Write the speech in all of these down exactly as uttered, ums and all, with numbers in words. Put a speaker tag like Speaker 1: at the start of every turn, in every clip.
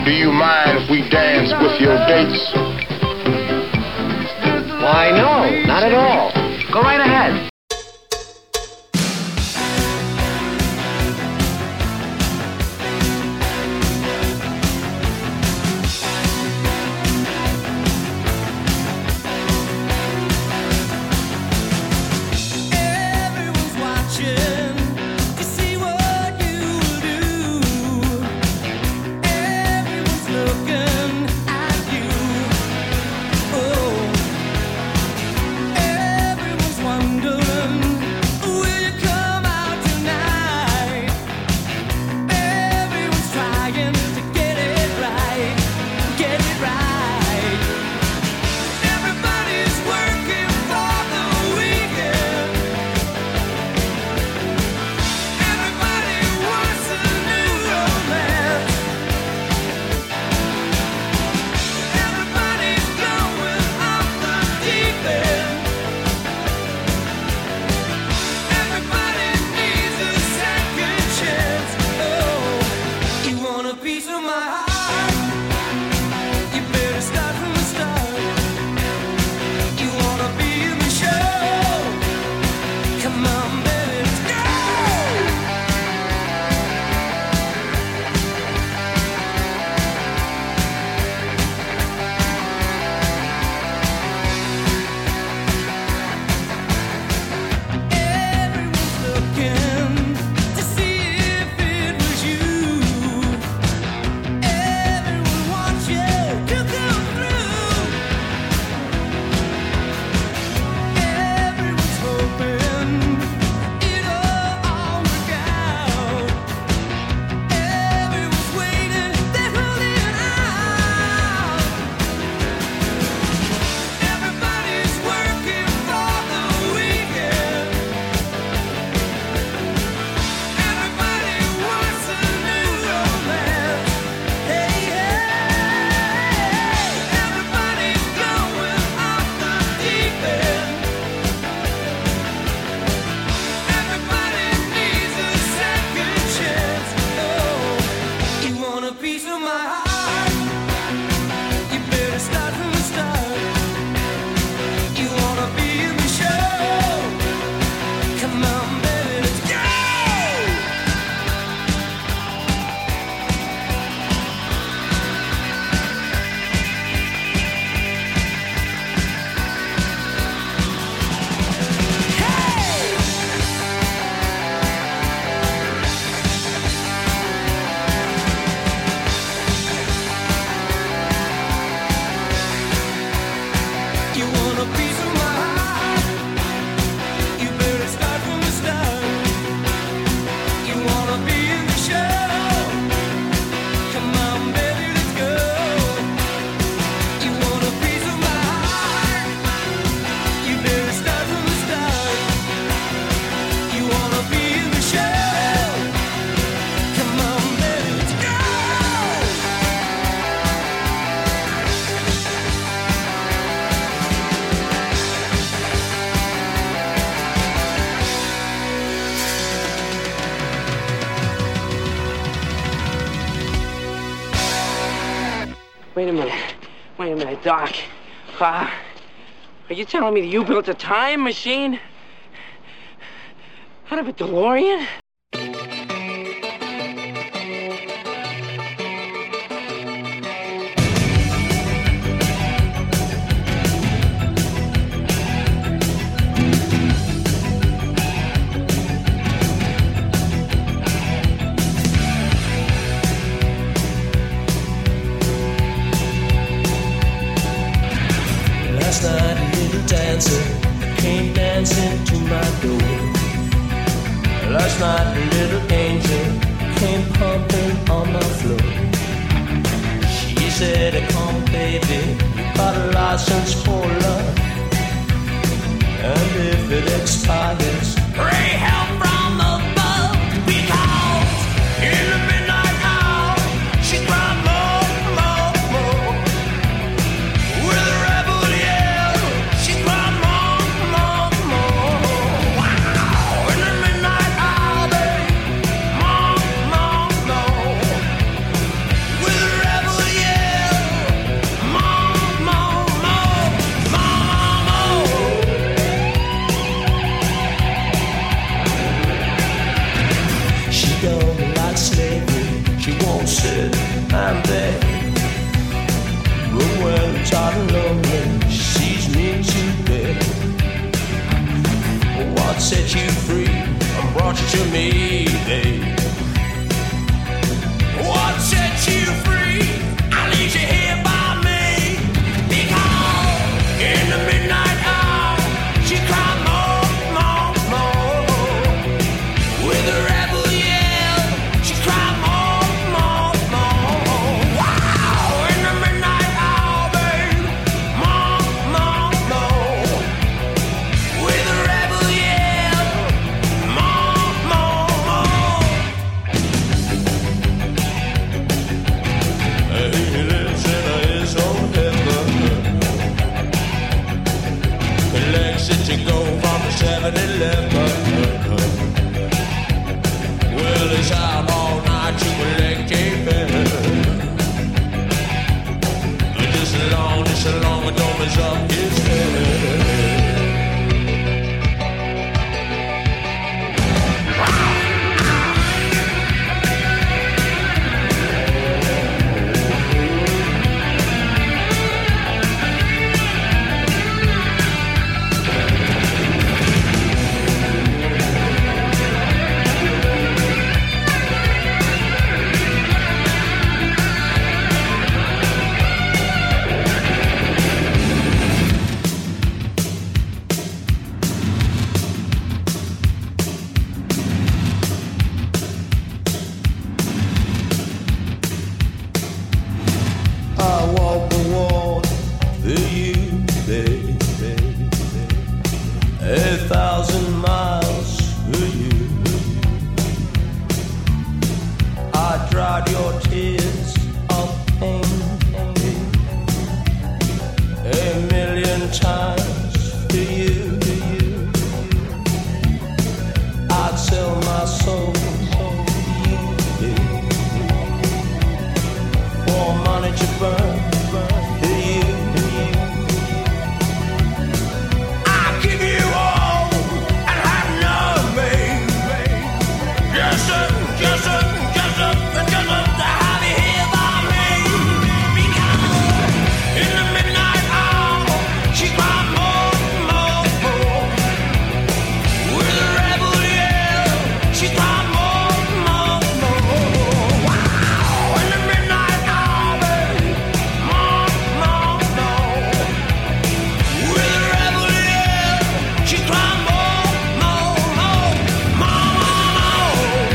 Speaker 1: Do you mind if we dance with your dates?
Speaker 2: Why, no, not at all. Go right ahead. Wait a minute. Wait a minute, Doc. Uh, are you telling me that you built a time machine out of a DeLorean?
Speaker 3: Last night a little dancer came dancing to my door. Last night a little angel came pumping on the floor. She said, come baby, you got a license for love, and if it expires, pray help from above, because in the midnight hour she cried more, more, more. With a rebel yell, she cried more, more, more. Wow! In the midnight hour, babe, more, more, more. With a rebel I'm there. But when I'm tired and lonely, she sees me to bed. What set you free and brought you to me, babe? What set you free? I leave you here by me. Because in the midnight hour, she cried more, more, more. With a rebel yell, she cried more, more, more. Wow! In the midnight hour, babe, more, more, more. With a rebel yell, more, more, more. He lives in his own heaven. He likes it to go from the seven eleven. Well, he's out all night to collect a bed. Just as long, just as long as don't mess up his head. I walk the walk for you, baby. A thousand miles for you. I dried your tears of pain a million times for you. I'd sell my soul for you, baby. For money to burn for you. I give you all and have none, baby. Just a, just a, just a, just a, to have you here by me. Because in the midnight hour, she cried more, more, more. With a rebel yell, she cried more, more, more. Wow! In the midnight hour, baby, more, more, more. With a rebel yell, she cried more, more, more, more, more.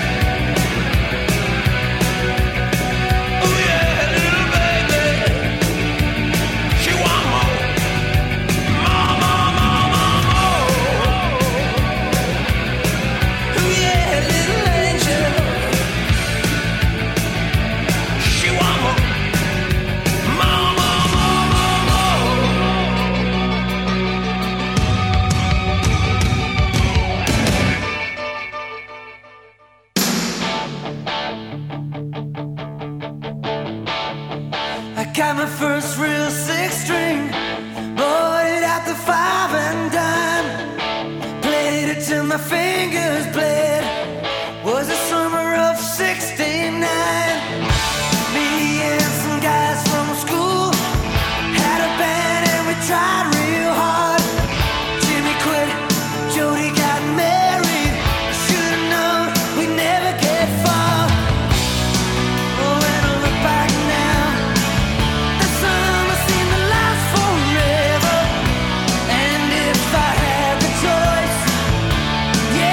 Speaker 3: Oh yeah, little baby, she want more, more, more, more, more, more. Oh yeah, little angel, she want more, more, more, more, more, more. I got my first real six string, bought it at the five and dime. Played it till my fingers bled. Was the summer of sixty-nine. Me and some guys from school had a band and we tried real hard. Jimmy quit, Jody got married. Should've known we'd never get far. Oh, when I look back now, the summer seemed to last forever. And if I had the choice, yeah,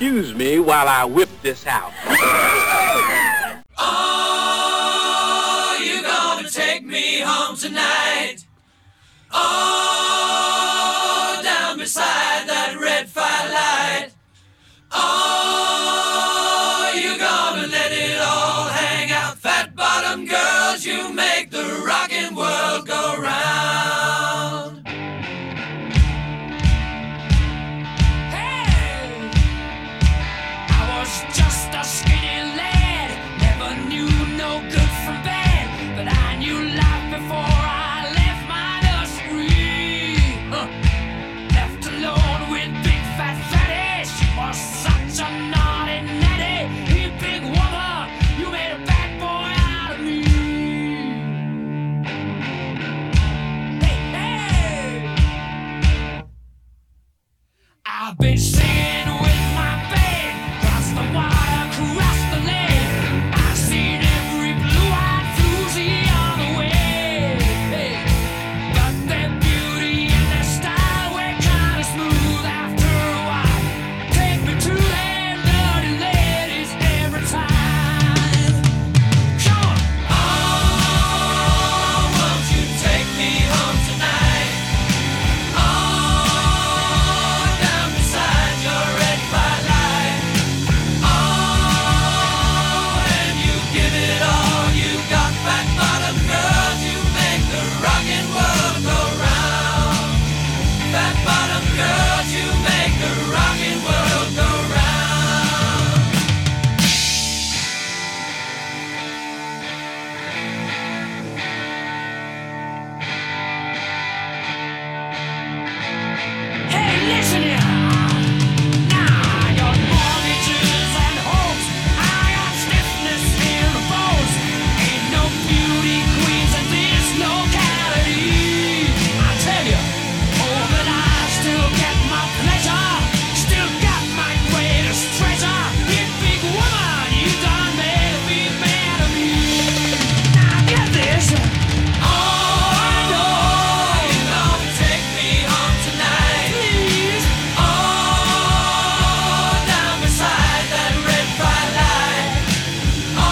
Speaker 2: excuse me while I whip this out.
Speaker 3: Oh, you gonna take me home tonight? Oh, down beside that red firelight. Oh, you gonna let it all hang out. Fat bottom girls, you make the rockin' world go round. Hey, I was just a skinny lad, never knew no good from bad, but I knew life before I left my nursery. Huh. Left alone with big fat fatty, she was such a naughty natty. You big woman, you made a bad boy out of me. Hey, hey, I've been singing with my band, cross the water, cross the lake. I've seen every blue-eyed floozy on the way. Hey, but their beauty and their style were kinda smooth after a while. Take me to them dirty ladies every time. Come on. Oh, won't you take me home tonight? Oh, down beside your red firelight. Oh, and you give it all you got, fat bottom girls, you make the rockin' world go round. Fat bottom girls, you make the rockin' world go round. Hey, listen here. Now I got mortgages and homes. I got stiffness in the bones. Ain't no beauty queens in this locality. I tell you, oh, but I still get my pleasure. Still got my greatest treasure. You big woman, you done made a big man of me. Now get this. Oh, I know you're gonna take me home tonight. Please. Oh, down beside that red firelight. Oh,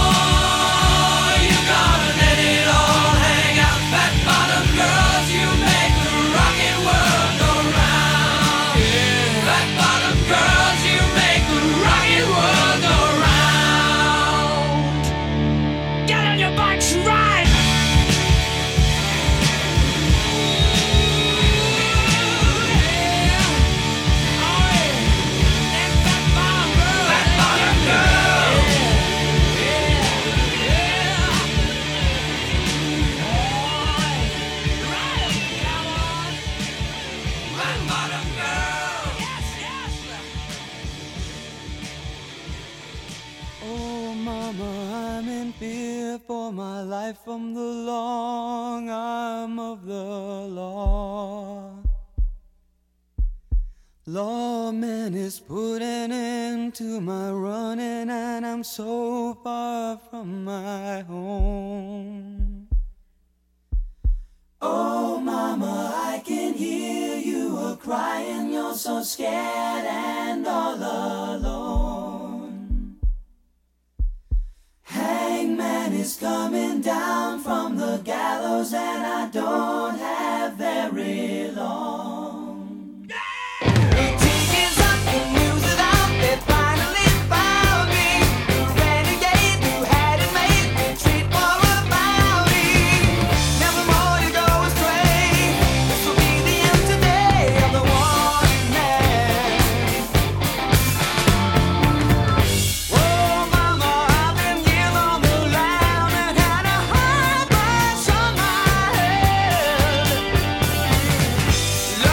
Speaker 3: you gonna let it all hang out. Fat bottom girls, you make the rockin' world go round. Fat bottom girls, you make the rockin' world go round. Get on your bikes and ride.
Speaker 4: Oh, mama, I'm in fear for my life from the long arm of the law. Lawman is putting an end to my running, and I'm so far from my home. Oh, mama, I can hear you a crying. You're so scared and all alone. Hangman is coming down from the gallows, and I don't have very long. The tea is up, the news is out, they finally found me. The renegade who had it made, retreat for a bounty. Never more you go astray, this will be the end today of the wanted man. Oh, mama, I've been here on the lam and had a high price on my head.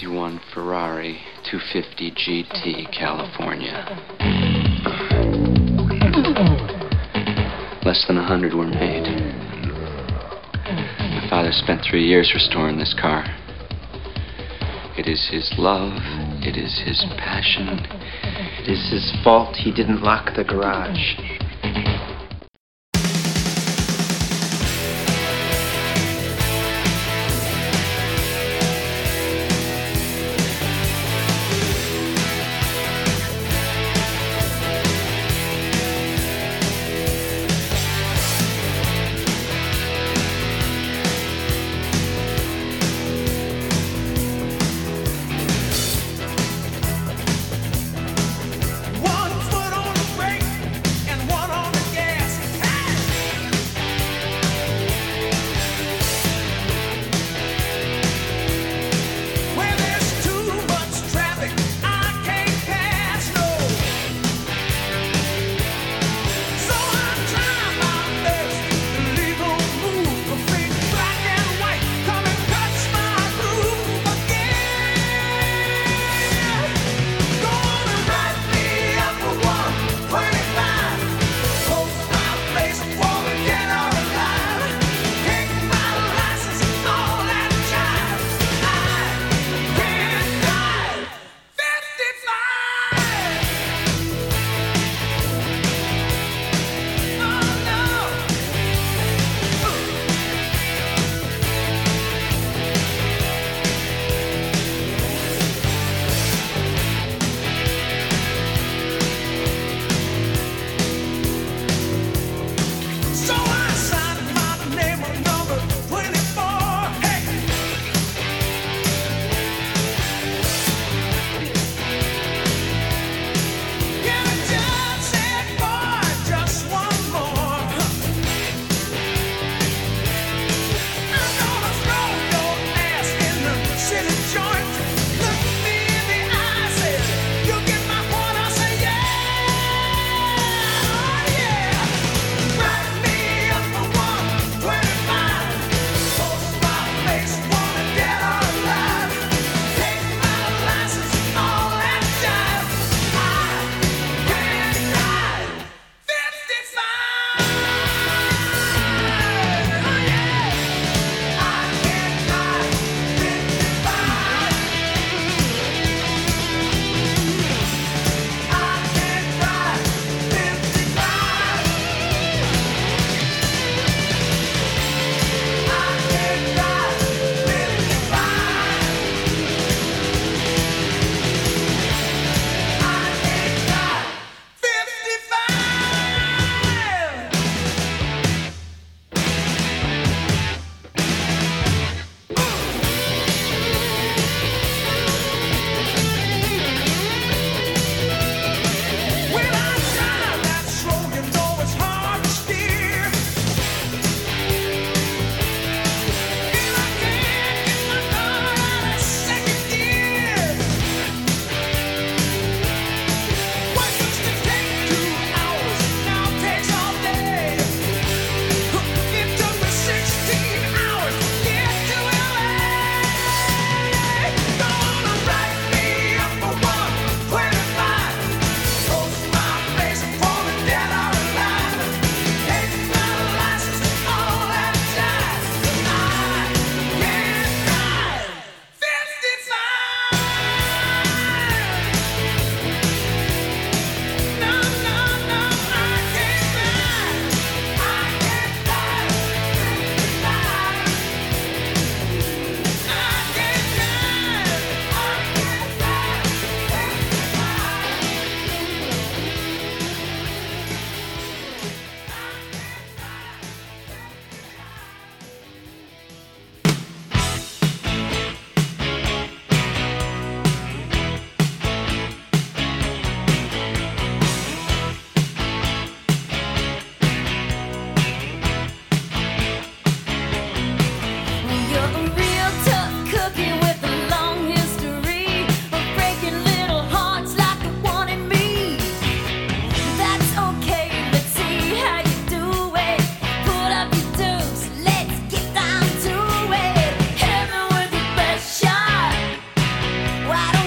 Speaker 5: ninety-one Ferrari two fifty G T, California. Less than a hundred were made. My father spent three years restoring this car. It is his love. It is his passion.
Speaker 6: It is his fault he didn't lock the garage.
Speaker 4: One foot on the brake and one on the gas.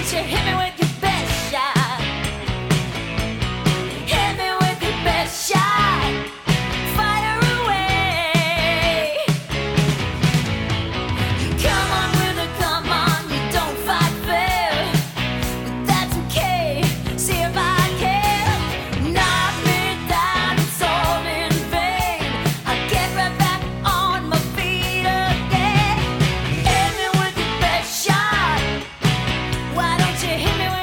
Speaker 4: don't you hit me with your best shot? Hit me with your best shot. Fire away. Come on with it, come on. You don't fight fair, but that's okay. See if I can knock me down. It's all in vain. I'll get right back on my feet again. Hit me with your best shot. Why don't you hit me with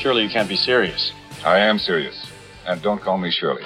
Speaker 7: Surely you can't be serious.
Speaker 8: I am serious. And don't call me Shirley.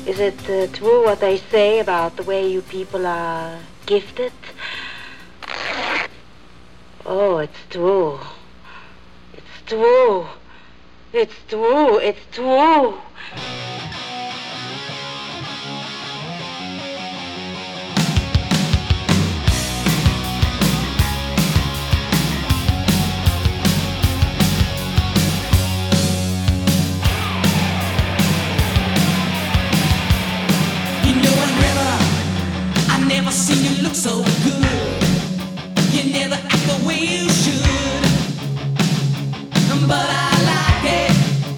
Speaker 7: Is it uh, true what they say about the way you people are gifted? Oh, it's true. It's true. It's true. It's true.
Speaker 3: Never seen you look so good. You never act the way you should. But I like it,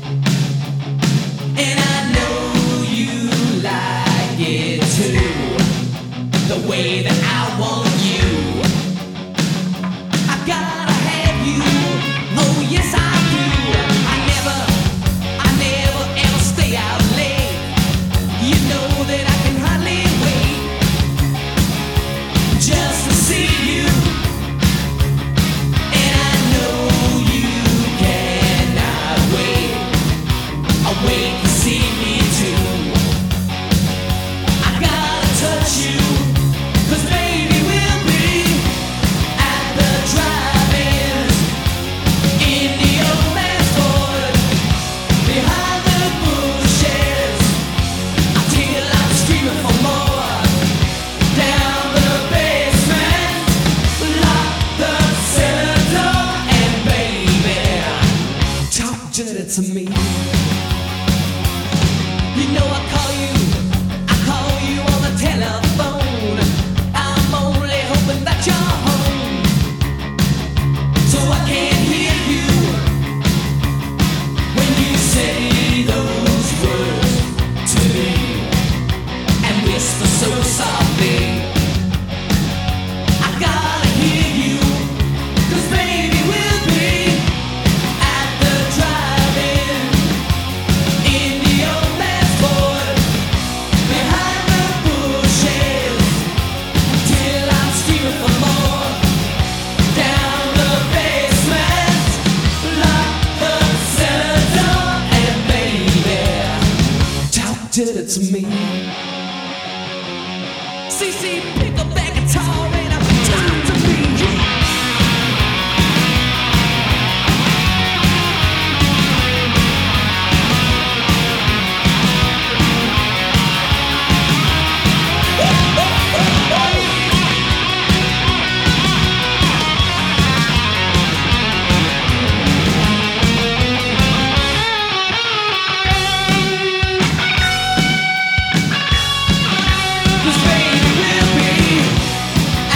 Speaker 3: and I know you like it too. The way that I want you, I gotta have you. Oh yes I do. I never, I never ever stay out late. You know that I can hardly wait just to see you, and I know you cannot wait. I wait to see me too. I gotta touch you, 'cause baby we'll be at the drive-ins in the old man's Ford, behind the bushes, until I'm screaming for more. Down the basement, lock the cellar door, and baby, talk dirty to me. You know I call you, I call you on the telephone. I'm only hoping that you're home, so I can hear you when you say those words to me, and whisper so softly. I gotta hear you, 'cause baby we'll be at the drive-in in the old man's Ford, behind the bushes, till I'm screaming for more. Down the basement, lock the cellar door, and baby, talk dirty to me. C C, pick up that guitar and I'm talk to me. Cause baby we'll be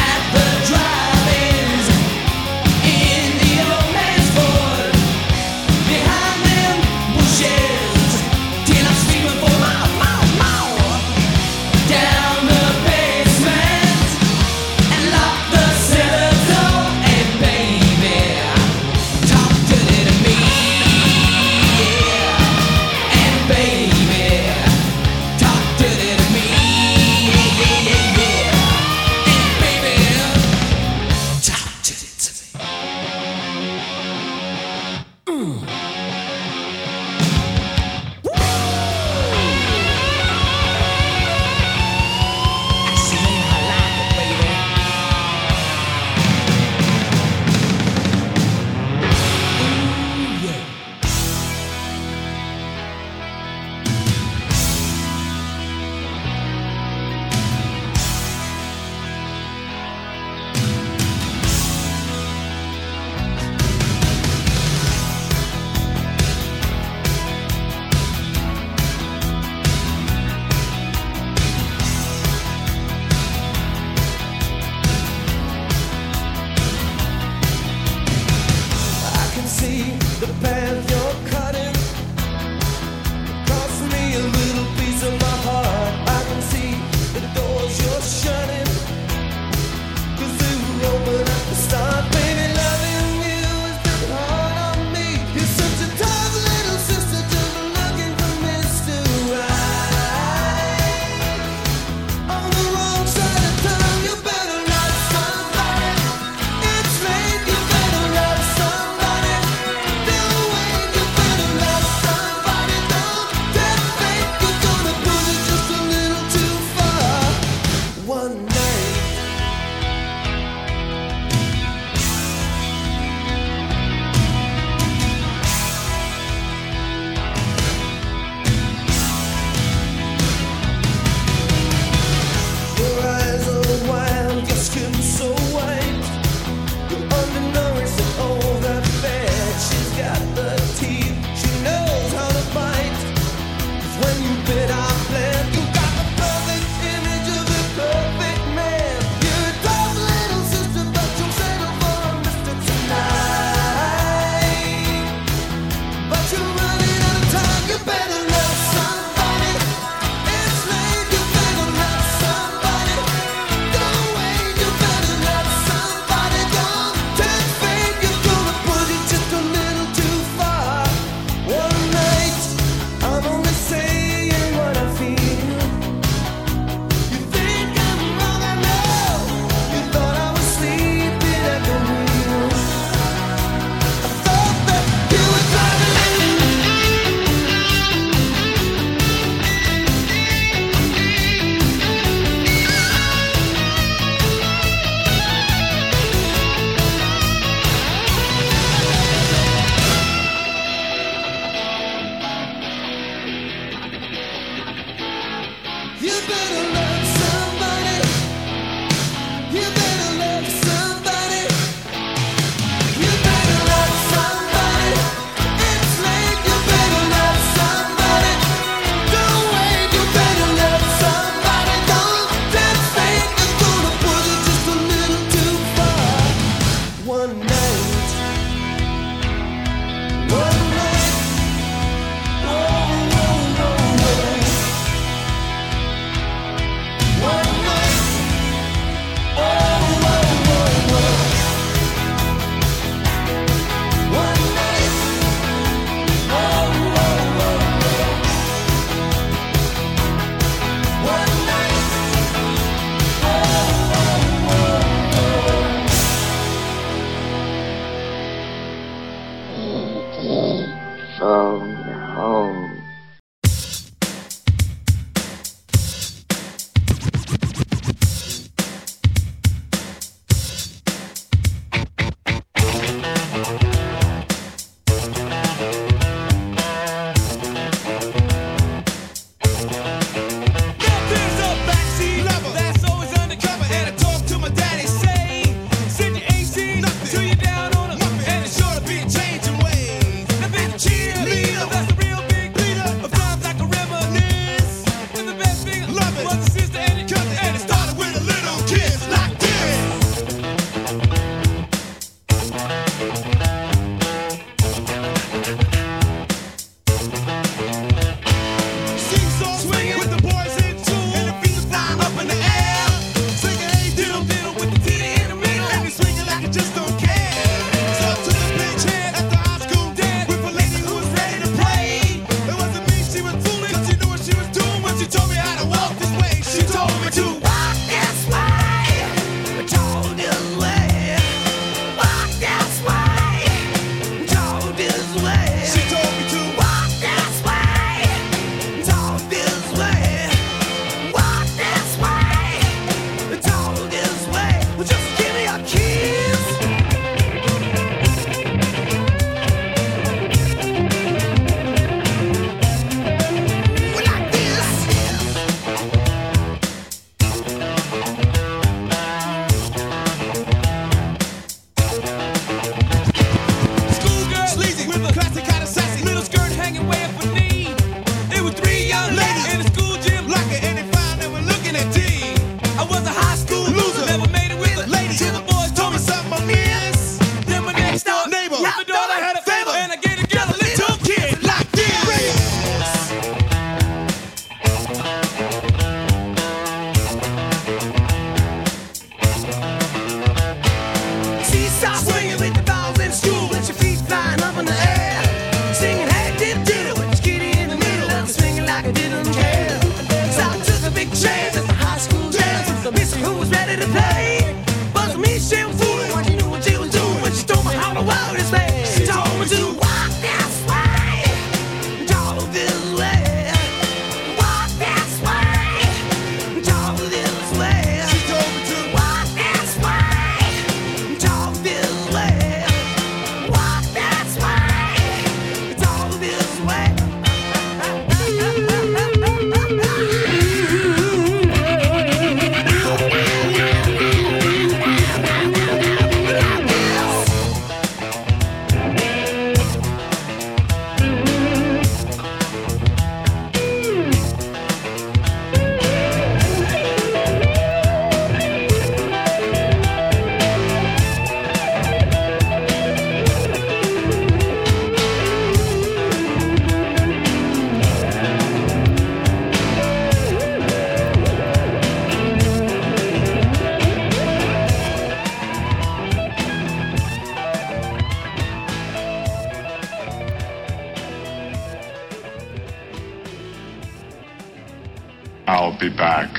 Speaker 8: I'll be back.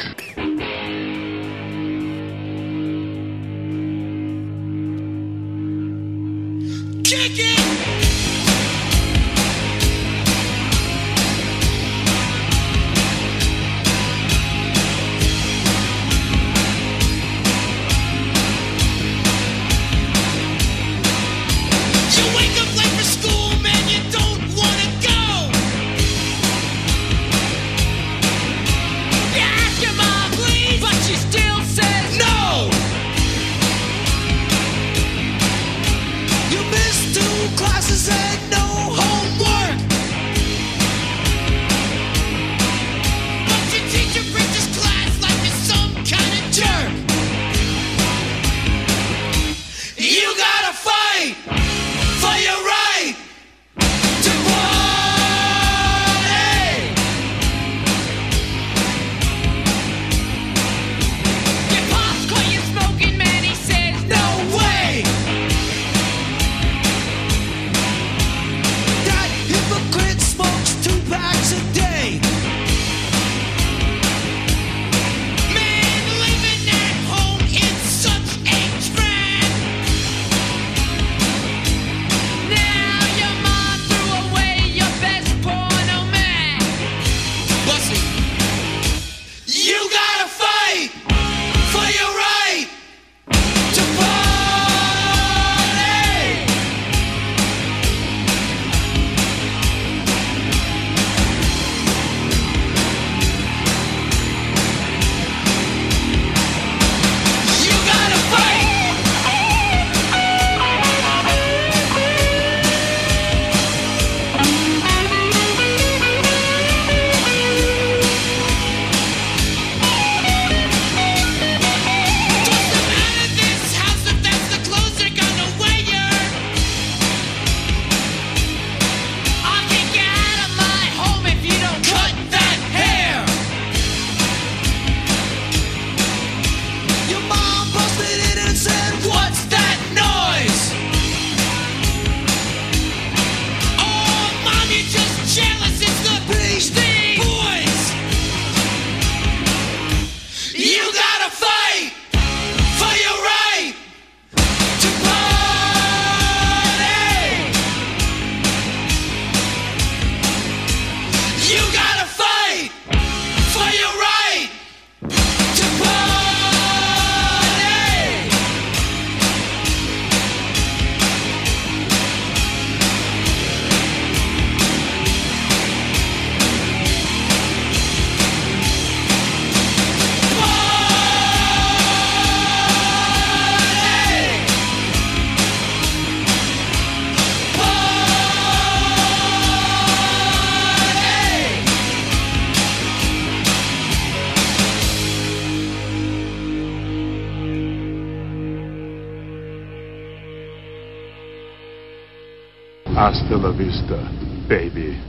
Speaker 4: Kick it!
Speaker 9: Yeah, Hasta la vista, baby.